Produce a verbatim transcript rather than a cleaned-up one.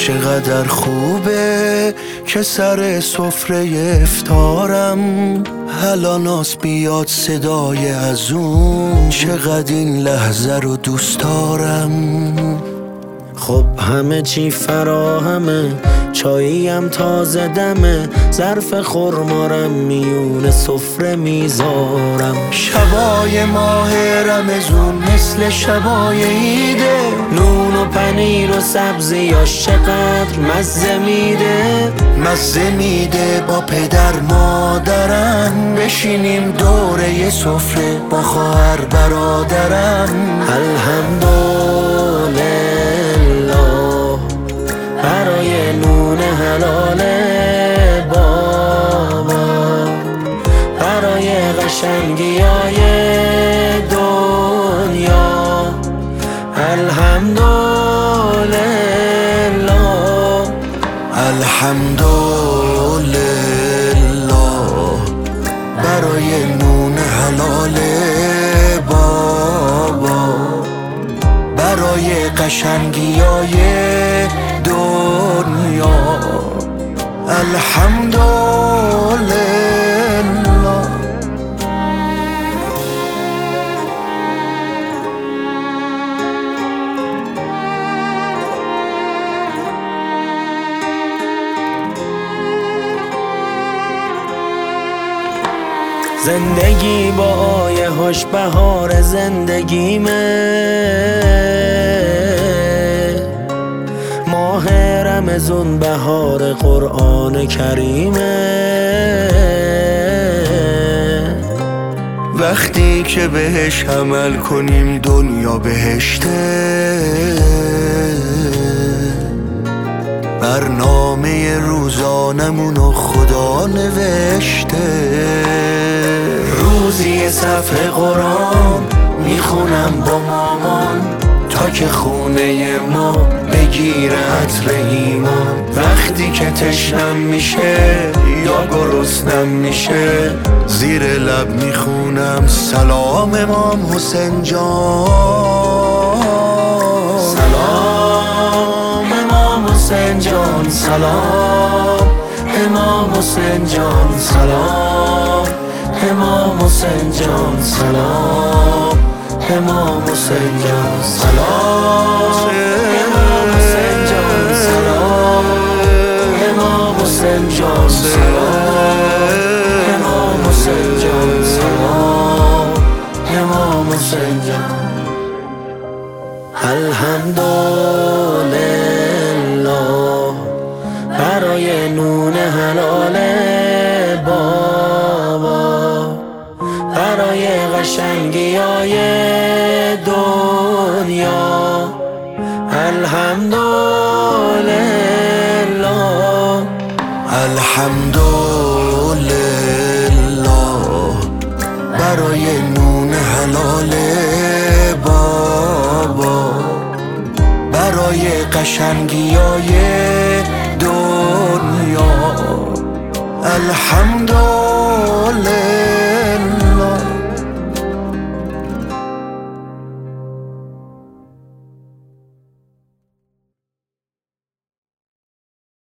چقدر خوبه که سر سفره افطارم هلاناس بیاد صدای از اون، چقدر این لحظه رو دوست دارم. خب همه چی فراهمه، چاییم تازه دمه، ظرف خرمارم میون سفره میذارم. شبای ماه رمضون مثل شبای عیده، نون و پنیر و سبزیاش چقدر مزه میده. مزه میده با پدر مادرم، بشینیم دوره سفره با خواهر برادرم. الحمدلله برای نون حلال بابا، برای قشنگیای دنیا. الحمدلله الحمدلله برای نون حلال بابا، برای قشنگیای دنیا. الحمدلله. زندگی با آیه هاش بهار زندگیمه، ماه رمضان بهار قرآن کریمه. وقتی که بهش عمل کنیم دنیا بهشته، برنامه روزانمونو خدا نوشته. روزی صفحه قرآن میخونم با مامان، تا که خونه ما بگیره عطر ایمان. وقتی که تشنم میشه یا گرسنم میشه، زیر لب میخونم سلام امام حسین جان. سلام امام حسین جان، سلام امام حسین جان، سلام امام حسین جان، سلام امام حسین جان، سلام امام حسین جان، سلام امام حسین جان، سلام امام حسین جان، سلام امام حسین جان. الحمدلله برای نون حلال بابا، برای قشنگیای دنیا. الحمدلله الحمدلله برای نون حلال بابا، برای قشنگیای دنیا. الحمدلله.